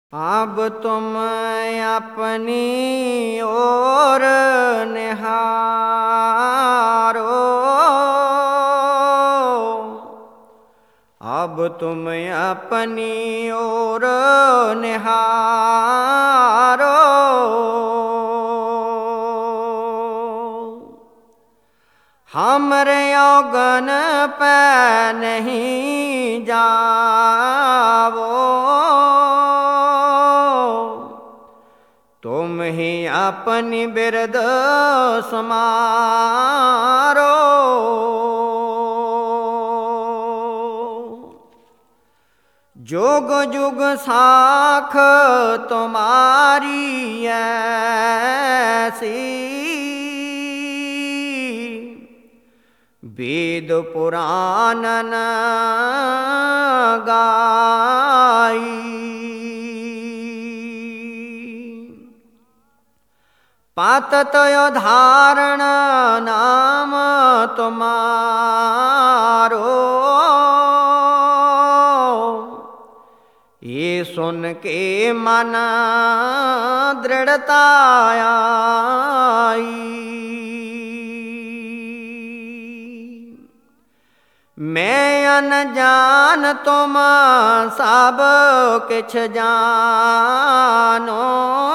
अब तुम अपनी ओर निहारो, अब तुम अपनी ओर निहारो। हमरे यौगन पे नहीं जावो, तुम ही अपनी बिरद समारो। जुग जुग साख तुम्हारी ऐसी, वेद पुराण न गाई। पातत धारण नाम तुम्हारो, ये सुन के मन दृढ़ता आई। मैं अनजान तुम सब किछ जानो,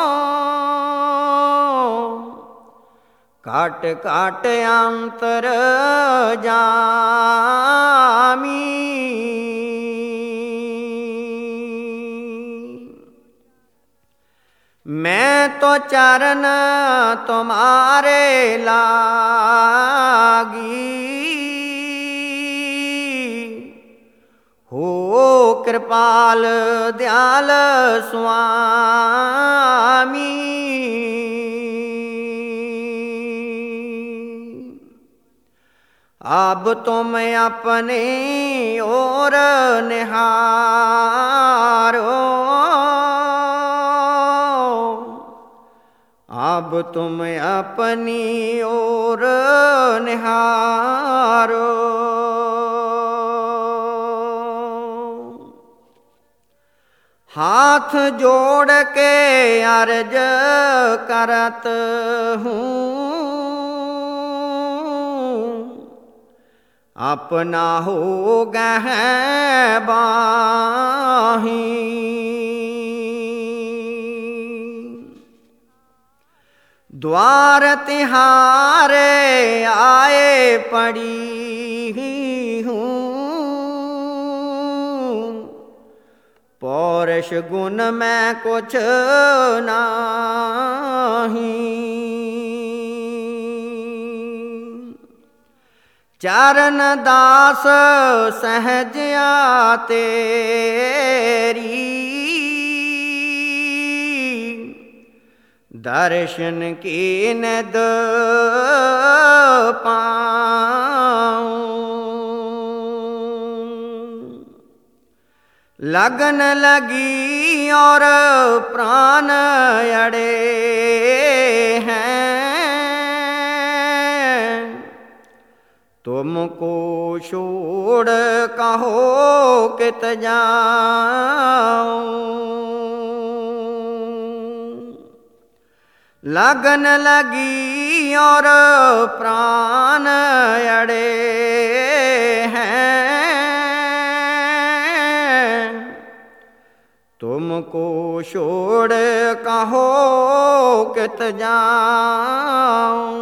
काट काट अंतर जामी। मैं तो चरण तुम्हारे लागी, हो कृपाल दयाल स्वामी। अब तुम अपने ओर निहारो, अब तुम अपनी ओर निहारो। हाथ जोड़ के अर्ज करत हूँ, अपना हो गह बाही। द्वार तिहारे आए पड़ी हूँ, पौरुष गुण में कुछ नहीं। चरण दास सहजया तेरी, दर्शन की नद पाऊं। लगन लगी और प्राण अड़े हैं, तुमको छोड़ कहो कित जाऊं। लगन लगी और प्राण अड़े हैं, तुमको छोड़ कहो कित जाऊं।